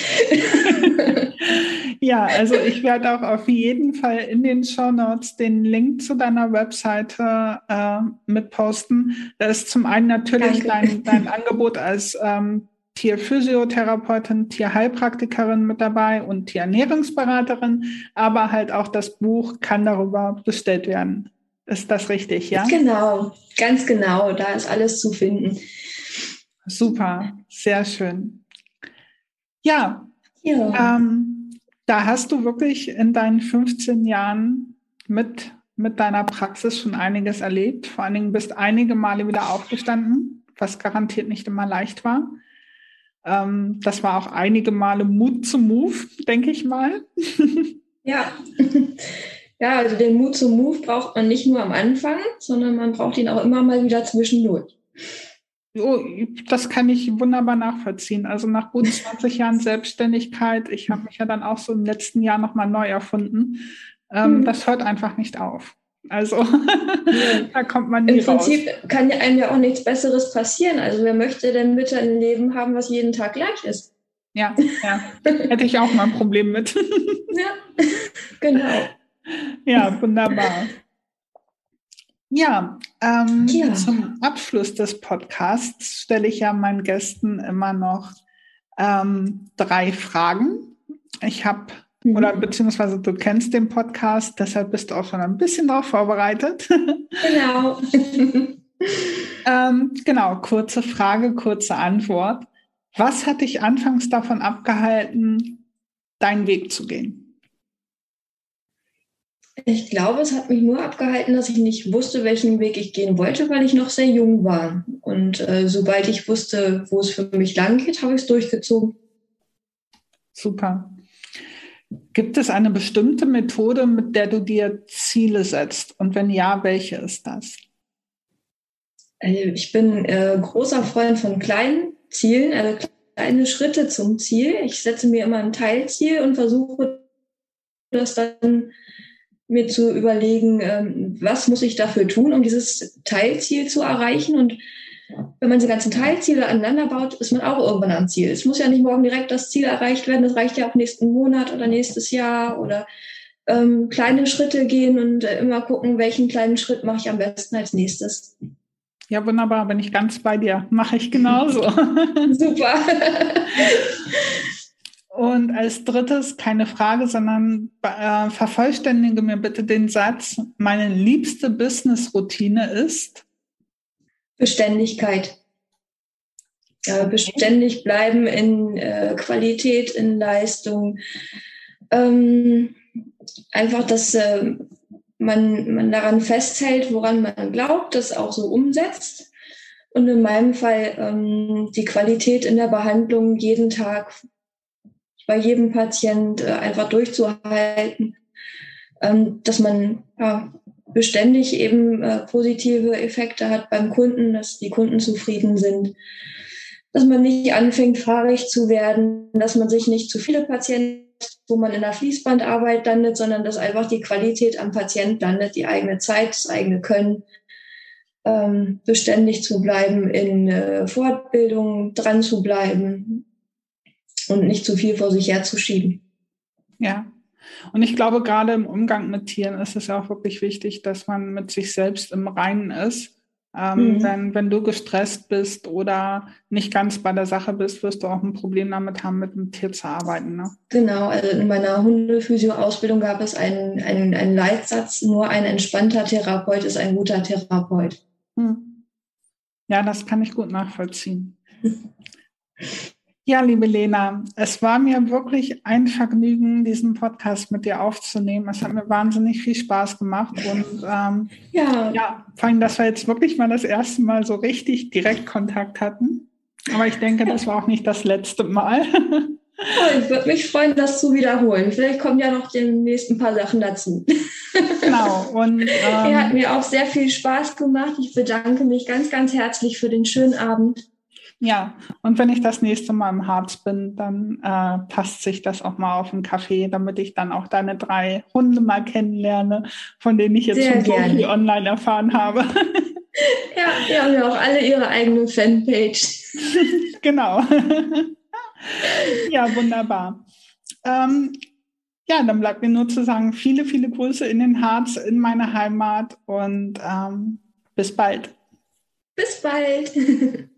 Ja, also ich werde auch auf jeden Fall in den Shownotes den Link zu deiner Webseite äh, mit posten. Da ist zum einen natürlich dein, dein Angebot als ähm, Tierphysiotherapeutin, Tierheilpraktikerin mit dabei und Tierernährungsberaterin, aber halt auch das Buch kann darüber bestellt werden. Ist das richtig, ja? Genau, ganz genau. Da ist alles zu finden. Super, sehr schön. Ja, ja. Ähm, da hast du wirklich in deinen fünfzehn Jahren mit, mit deiner Praxis schon einiges erlebt. Vor allen Dingen bist einige Male wieder aufgestanden, was garantiert nicht immer leicht war. Ähm, das war auch einige Male Mut zum Move, denke ich mal. Ja. Ja, also den Mut zum Move braucht man nicht nur am Anfang, sondern man braucht ihn auch immer mal wieder zwischendurch. Oh, das kann ich wunderbar nachvollziehen. Also nach gut zwanzig Jahren Selbstständigkeit, ich habe mich ja dann auch so im letzten Jahr nochmal neu erfunden. Ähm, hm. Das hört einfach nicht auf. Also ja. Da kommt man nie Im Prinzip raus. Kann ja einem ja auch nichts Besseres passieren. Also wer möchte denn bitte ein Leben haben, was jeden Tag gleich ist? Ja, ja. Hätte ich auch mal ein Problem mit. Ja, genau. Ja, wunderbar. Ja, ähm, ja, zum Abschluss des Podcasts stelle ich ja meinen Gästen immer noch ähm, drei Fragen. Ich habe, mhm. oder beziehungsweise du kennst den Podcast, deshalb bist du auch schon ein bisschen darauf vorbereitet. Genau. ähm, genau, kurze Frage, kurze Antwort. Was hat dich anfangs davon abgehalten, deinen Weg zu gehen? Ich glaube, es hat mich nur abgehalten, dass ich nicht wusste, welchen Weg ich gehen wollte, weil ich noch sehr jung war. Und äh, sobald ich wusste, wo es für mich lang geht, habe ich es durchgezogen. Super. Gibt es eine bestimmte Methode, mit der du dir Ziele setzt? Und wenn ja, welche ist das? Ich bin äh, großer Freund von kleinen Zielen, also kleine Schritte zum Ziel. Ich setze mir immer ein Teilziel und versuche das dann mir zu überlegen, ähm, was muss ich dafür tun, um dieses Teilziel zu erreichen. Und wenn man die ganzen Teilziele aneinander baut, ist man auch irgendwann am Ziel. Es muss ja nicht morgen direkt das Ziel erreicht werden, das reicht ja auch nächsten Monat oder nächstes Jahr oder ähm, kleine Schritte gehen und äh, immer gucken, welchen kleinen Schritt mache ich am besten als nächstes. Ja, wunderbar, bin ich ganz bei dir. Mache ich genauso. Super. Und als drittes, keine Frage, sondern äh, vervollständige mir bitte den Satz, meine liebste Business-Routine ist? Beständigkeit. Ja, beständig bleiben in äh, Qualität, in Leistung. Ähm, einfach, dass äh, man, man daran festhält, woran man glaubt, das auch so umsetzt. Und in meinem Fall ähm, die Qualität in der Behandlung jeden Tag bei jedem Patient äh, einfach durchzuhalten, ähm, dass man ja, beständig eben äh, positive Effekte hat beim Kunden, dass die Kunden zufrieden sind, dass man nicht anfängt, fahrig zu werden, dass man sich nicht zu viele Patienten, wo man in der Fließbandarbeit landet, sondern dass einfach die Qualität am Patient landet, die eigene Zeit, das eigene Können, ähm, beständig zu bleiben, in äh, Fortbildung dran zu bleiben und nicht zu viel vor sich herzuschieben. Ja, und ich glaube, gerade im Umgang mit Tieren ist es auch wirklich wichtig, dass man mit sich selbst im Reinen ist. Ähm, mhm. Denn wenn du gestresst bist oder nicht ganz bei der Sache bist, wirst du auch ein Problem damit haben, mit dem Tier zu arbeiten. Ne? Genau, also in meiner Hundephysio-Ausbildung gab es einen, einen, einen Leitsatz, nur ein entspannter Therapeut ist ein guter Therapeut. Hm. Ja, das kann ich gut nachvollziehen. Ja, liebe Lena, es war mir wirklich ein Vergnügen, diesen Podcast mit dir aufzunehmen. Es hat mir wahnsinnig viel Spaß gemacht und ähm, ja. ja, vor allem, dass wir jetzt wirklich mal das erste Mal so richtig direkt Kontakt hatten. Aber ich denke, das war auch nicht das letzte Mal. Oh, ich würde mich freuen, das zu wiederholen. Vielleicht kommen ja noch demnächst ein paar Sachen dazu. Genau. Und ähm, er hat mir auch sehr viel Spaß gemacht. Ich bedanke mich ganz, ganz herzlich für den schönen Abend. Ja, und wenn ich das nächste Mal im Harz bin, dann äh, passt sich das auch mal auf einen Kaffee, damit ich dann auch deine drei Hunde mal kennenlerne, von denen ich jetzt Sehr schon so gerne. viel online erfahren habe. Ja, die haben ja auch alle ihre eigene Fanpage. Genau. Ja, wunderbar. Ähm, ja, dann bleibt mir nur zu sagen, viele, viele Grüße in den Harz, in meine Heimat und ähm, bis bald. Bis bald.